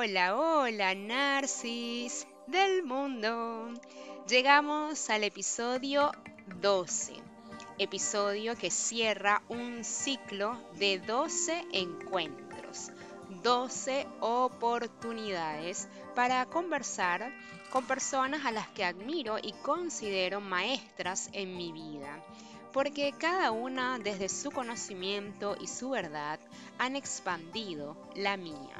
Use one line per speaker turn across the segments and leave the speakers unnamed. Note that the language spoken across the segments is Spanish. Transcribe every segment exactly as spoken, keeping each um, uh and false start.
Hola, hola, Narcis del mundo. Llegamos al episodio doce, episodio que cierra un ciclo de doce encuentros, doce oportunidades para conversar con personas a las que admiro y considero maestras en mi vida, porque cada una desde su conocimiento y su verdad han expandido la mía.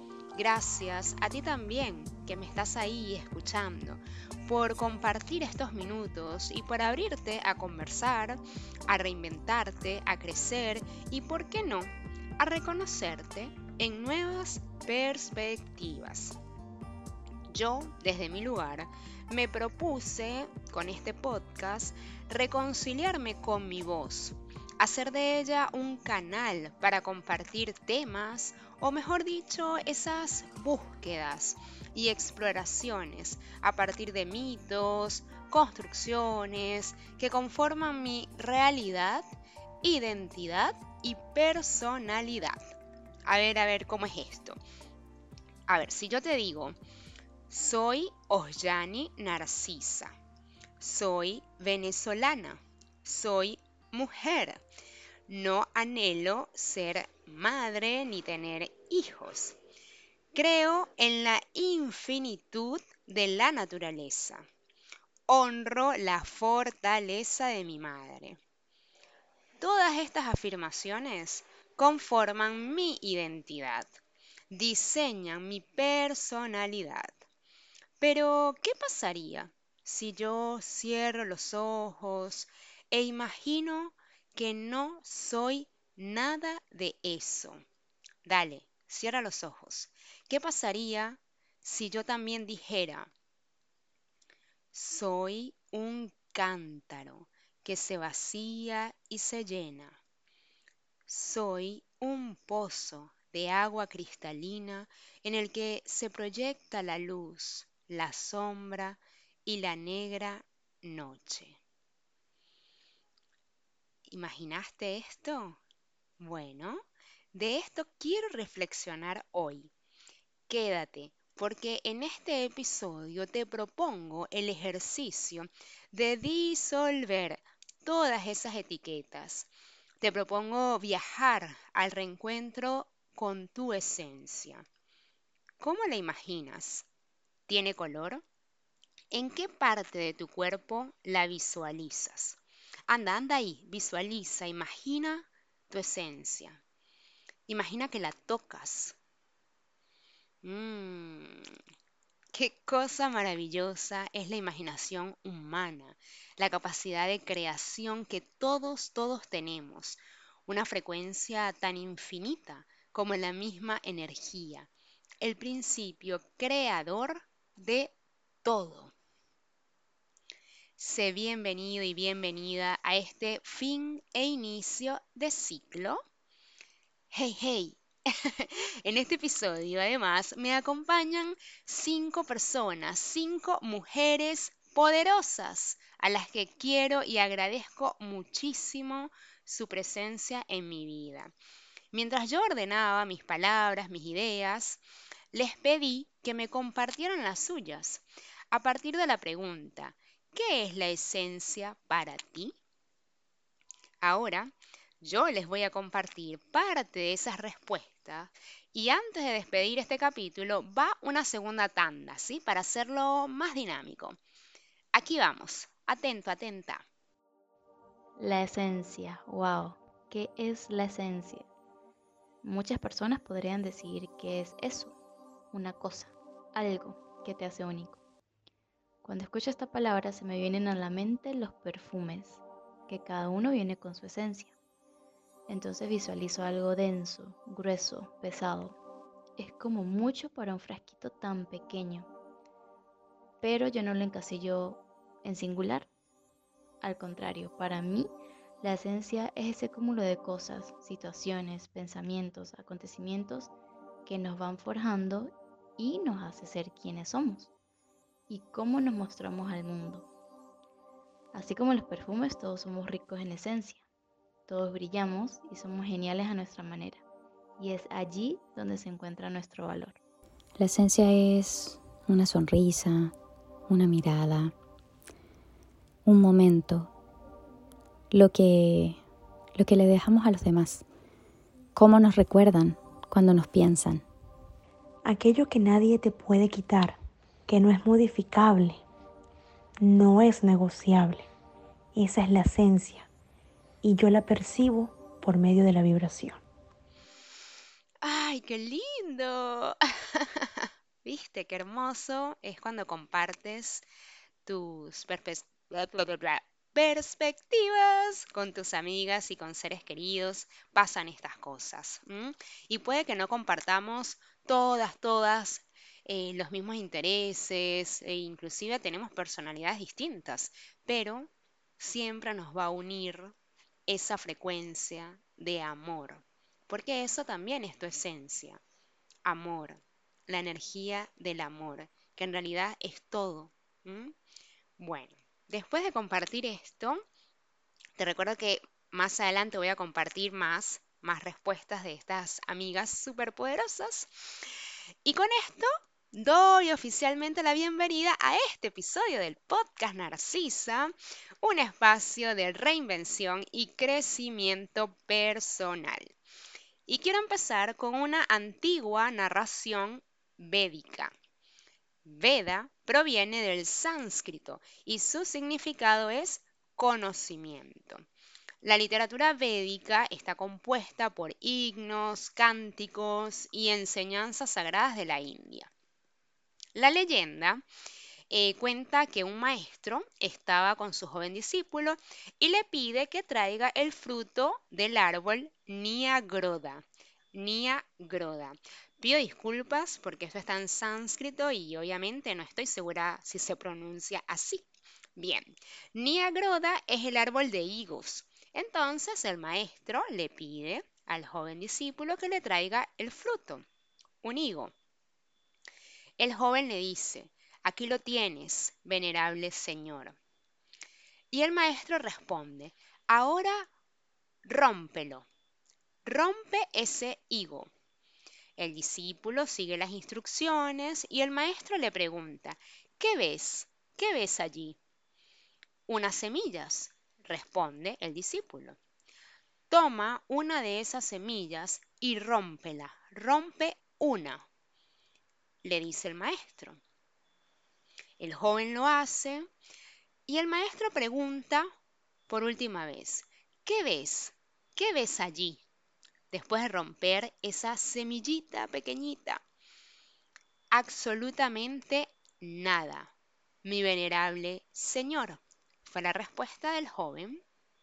Gracias a ti también que me estás ahí escuchando, por compartir estos minutos y por abrirte a conversar, a reinventarte, a crecer y, ¿por qué no?, a reconocerte en nuevas perspectivas. Yo, desde mi lugar, me propuse con este podcast reconciliarme con mi voz, hacer de ella un canal para compartir temas, o mejor dicho, esas búsquedas y exploraciones a partir de mitos, construcciones que conforman mi realidad, identidad y personalidad. A ver, a ver, ¿cómo es esto? A ver, si yo te digo, soy Osjani Narcisa, soy venezolana, soy mujer, no anhelo ser madre ni tener hijos. Creo en la infinitud de la naturaleza. Honro la fortaleza de mi madre. Todas estas afirmaciones conforman mi identidad, diseñan mi personalidad. Pero, ¿qué pasaría si yo cierro los ojos e imagino que no soy nada de eso? Dale, cierra los ojos. ¿Qué pasaría si yo también dijera, soy un cántaro que se vacía y se llena? Soy un pozo de agua cristalina en el que se proyecta la luz, la sombra y la negra noche. ¿Imaginaste esto? Bueno, de esto quiero reflexionar hoy. Quédate, porque en este episodio te propongo el ejercicio de disolver todas esas etiquetas. Te propongo viajar al reencuentro con tu esencia. ¿Cómo la imaginas? ¿Tiene color? ¿En qué parte de tu cuerpo la visualizas? Anda, anda ahí, visualiza, imagina tu esencia. Imagina que la tocas. Mmm, qué cosa maravillosa es la imaginación humana, la capacidad de creación que todos, todos tenemos, una frecuencia tan infinita como la misma energía, el principio creador de todo. Sé bienvenido y bienvenida a este fin e inicio de ciclo. Hey, hey. En este episodio, además, me acompañan cinco personas, cinco mujeres poderosas a las que quiero y agradezco muchísimo su presencia en mi vida. Mientras yo ordenaba mis palabras, mis ideas, les pedí que me compartieran las suyas a partir de la pregunta, ¿qué es la esencia para ti? Ahora, yo les voy a compartir parte de esas respuestas y antes de despedir este capítulo va una segunda tanda, ¿sí? Para hacerlo más dinámico. Aquí vamos, atento, atenta.
La esencia, wow, ¿qué es la esencia? Muchas personas podrían decir que es eso, una cosa, algo que te hace único. Cuando escucho esta palabra se me vienen a la mente los perfumes, que cada uno viene con su esencia. Entonces visualizo algo denso, grueso, pesado. Es como mucho para un frasquito tan pequeño, pero yo no lo encasillo en singular. Al contrario, para mí, la esencia es ese cúmulo de cosas, situaciones, pensamientos, acontecimientos que nos van forjando y nos hace ser quienes somos y cómo nos mostramos al mundo. Así como los perfumes, todos somos ricos en esencia, todos brillamos y somos geniales a nuestra manera. Y es allí donde se encuentra nuestro valor.
La esencia es una sonrisa, una mirada, un momento, lo que, lo que le dejamos a los demás, cómo nos recuerdan cuando nos piensan.
Aquello que nadie te puede quitar, que no es modificable, no es negociable. Esa es la esencia y yo la percibo por medio de la vibración.
¡Ay, qué lindo! ¿Viste qué hermoso es cuando compartes tus perpes- bla, bla, bla, bla, perspectivas con tus amigas y con seres queridos? Pasan estas cosas. ¿M? Y puede que no compartamos todas, todas eh, los mismos intereses, e inclusive tenemos personalidades distintas, pero siempre nos va a unir esa frecuencia de amor, porque eso también es tu esencia, amor, la energía del amor, que en realidad es todo. ¿M? Bueno, después de compartir esto, te recuerdo que más adelante voy a compartir más, más respuestas de estas amigas superpoderosas. Y con esto doy oficialmente la bienvenida a este episodio del podcast Narcisa, un espacio de reinvención y crecimiento personal. Y quiero empezar con una antigua narración védica. Veda proviene del sánscrito y su significado es conocimiento. La literatura védica está compuesta por himnos, cánticos y enseñanzas sagradas de la India. La leyenda eh, cuenta que un maestro estaba con su joven discípulo y le pide que traiga el fruto del árbol Niagrodha. Niagrodha. Pido disculpas porque esto está en sánscrito y obviamente no estoy segura si se pronuncia así. Bien, Niagrodha es el árbol de higos. Entonces el maestro le pide al joven discípulo que le traiga el fruto, un higo. El joven le dice: aquí lo tienes, venerable señor. Y el maestro responde: ahora rómpelo, rompe ese higo. El discípulo sigue las instrucciones y el maestro le pregunta: ¿qué ves? ¿Qué ves allí? Unas semillas, responde el discípulo. Toma una de esas semillas y rómpela, rompe una, le dice el maestro. El joven lo hace y el maestro pregunta por última vez: ¿qué ves? ¿Qué ves allí? Después de romper esa semillita pequeñita. Absolutamente nada, mi venerable señor, fue la respuesta del joven.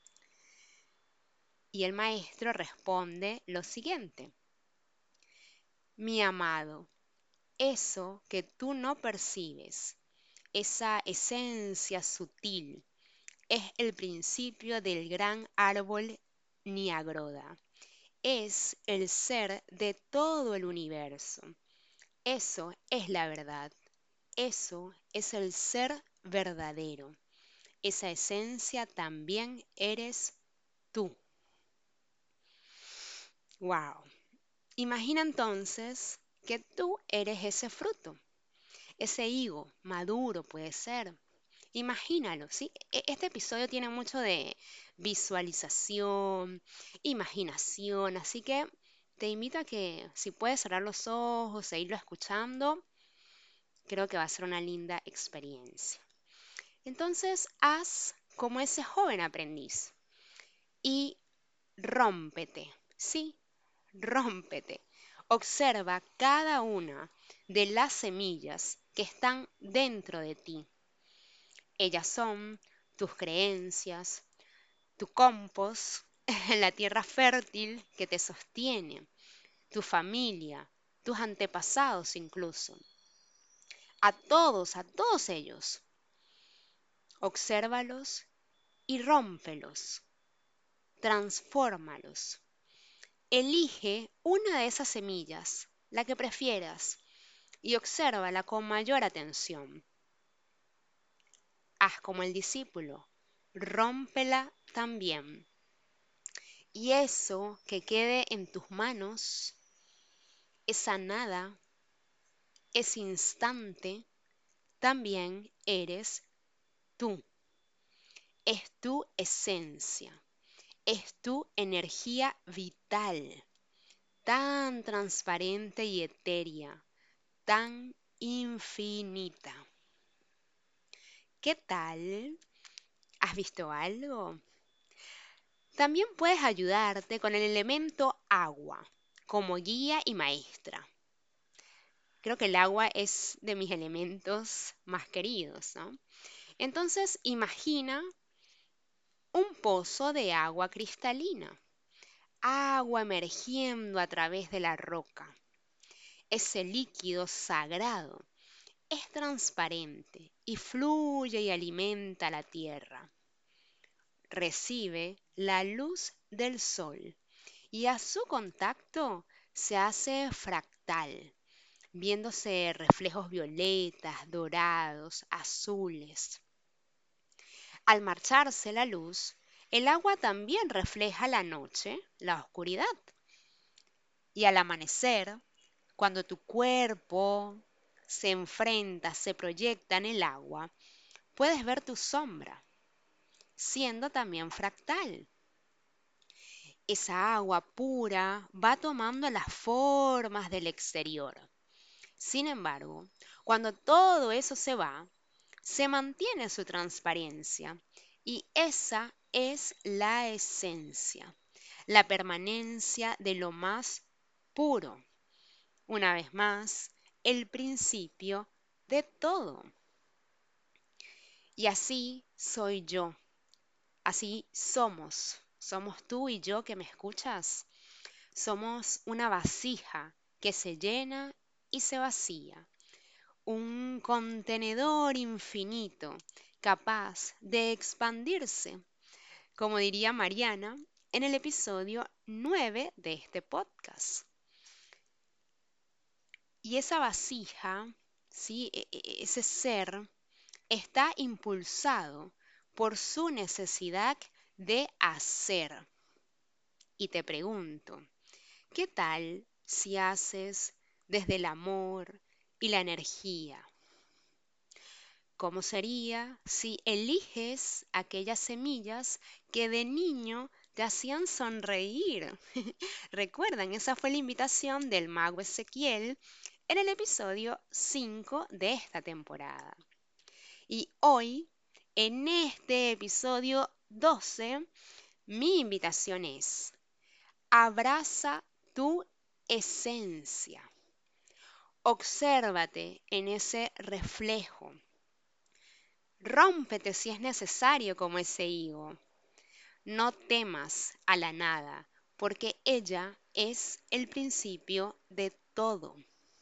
Y el maestro responde lo siguiente: mi amado, eso que tú no percibes, esa esencia sutil, es el principio del gran árbol Niagrodha. Es el ser de todo el universo. Eso es la verdad. Eso es el ser verdadero. Esa esencia también eres tú. ¡Wow! Imagina entonces que tú eres ese fruto, ese higo maduro puede ser. Imagínalo, ¿sí? E- Este episodio tiene mucho de visualización, imaginación, así que te invito a que si puedes cerrar los ojos e irlo escuchando, creo que va a ser una linda experiencia. Entonces, haz como ese joven aprendiz y rómpete, ¿sí? Rómpete. Observa cada una de las semillas que están dentro de ti. Ellas son tus creencias, tu compost, la tierra fértil que te sostiene, tu familia, tus antepasados incluso. A todos, a todos ellos, obsérvalos y rómpelos, transfórmalos. Elige una de esas semillas, la que prefieras, y obsérvala con mayor atención. Haz como el discípulo, rómpela también. Y eso que quede en tus manos, esa nada, ese instante también eres tú. Es tu esencia, es tu energía vital, tan transparente y etérea, tan infinita. ¿Qué tal? ¿Has visto algo? También puedes ayudarte con el elemento agua como guía y maestra. Creo que el agua es de mis elementos más queridos, ¿no? Entonces, imagina un pozo de agua cristalina, agua emergiendo a través de la roca. Ese líquido sagrado es transparente y fluye y alimenta la tierra. Recibe la luz del sol y a su contacto se hace fractal, viéndose reflejos violetas, dorados, azules. Al marcharse la luz, el agua también refleja la noche, la oscuridad. Y al amanecer, cuando tu cuerpo se enfrenta, se proyecta en el agua, puedes ver tu sombra, siendo también fractal. Esa agua pura va tomando las formas del exterior. Sin embargo, cuando todo eso se va, se mantiene su transparencia y esa es la esencia, la permanencia de lo más puro. Una vez más, el principio de todo. Y así soy yo, así somos, somos tú y yo que me escuchas. Somos una vasija que se llena y se vacía, un contenedor infinito capaz de expandirse, como diría Mariana en el episodio nueve de este podcast. Y esa vasija, ¿sí? E- e- ese ser, está impulsado por su necesidad de hacer. Y te pregunto, ¿qué tal si haces desde el amor y la energía? ¿Cómo sería si eliges aquellas semillas que de niño te hacían sonreír? Recuerdan, esa fue la invitación del mago Ezequiel en el episodio cinco de esta temporada. Y hoy, en este episodio doce, mi invitación es: abraza tu esencia. Obsérvate en ese reflejo. Rómpete si es necesario como ese higo. No temas a la nada, porque ella es el principio de todo.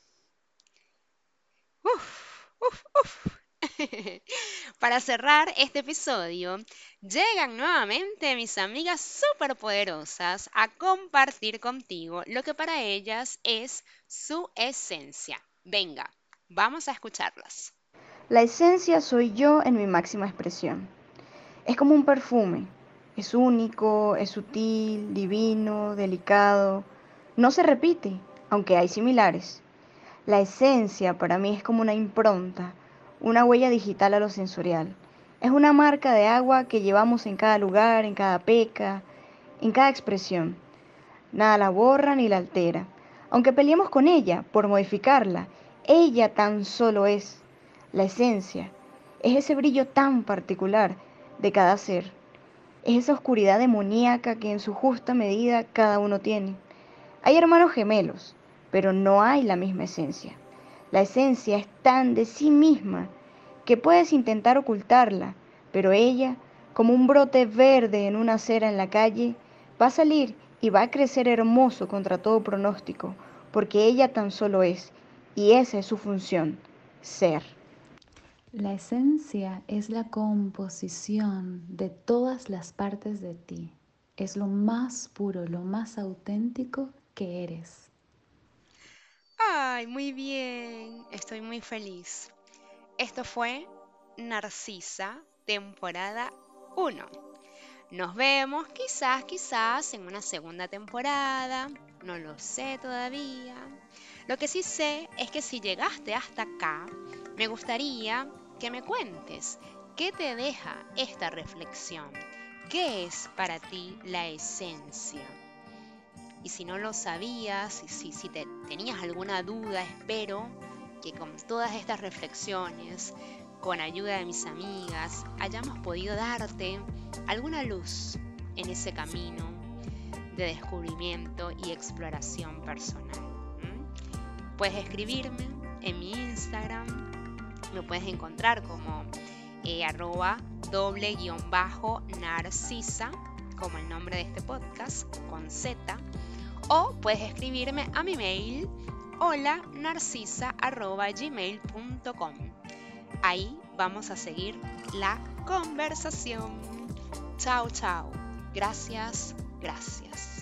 Uf, uf, uf. Para cerrar este episodio, llegan nuevamente mis amigas superpoderosas a compartir contigo lo que para ellas es su esencia. Venga, vamos a escucharlas.
La esencia soy yo en mi máxima expresión. Es como un perfume. Es único, es sutil, divino, delicado. No se repite, aunque hay similares. La esencia para mí es como una impronta, una huella digital a lo sensorial. Es una marca de agua que llevamos en cada lugar, en cada peca, en cada expresión. Nada la borra ni la altera. Aunque peleemos con ella por modificarla, ella tan solo es. La esencia es ese brillo tan particular de cada ser. Es esa oscuridad demoníaca que en su justa medida cada uno tiene. Hay hermanos gemelos, pero no hay la misma esencia. La esencia es tan de sí misma que puedes intentar ocultarla, pero ella, como un brote verde en una acera en la calle, va a salir y va a crecer hermoso contra todo pronóstico, porque ella tan solo es, y esa es su función, ser.
La esencia es la composición de todas las partes de ti. Es lo más puro, lo más auténtico que eres.
Ay, muy bien, estoy muy feliz. Esto fue Narcisa, temporada uno. Nos vemos quizás, quizás en una segunda temporada. No lo sé todavía. Lo que sí sé es que si llegaste hasta acá, me gustaría que me cuentes qué te deja esta reflexión. ¿Qué es para ti la esencia? Y si no lo sabías, y si, si te tenías alguna duda, espero que con todas estas reflexiones, con ayuda de mis amigas, hayamos podido darte alguna luz en ese camino de descubrimiento y exploración personal. ¿Mm? Puedes escribirme en mi Instagram, me puedes encontrar como eh, arroba doble guión bajo narcisa, como el nombre de este podcast, con Z, o puedes escribirme a mi mail hola narcisa arroba gmail punto com. Ahí vamos a seguir la conversación. Chao, chao. Gracias, gracias.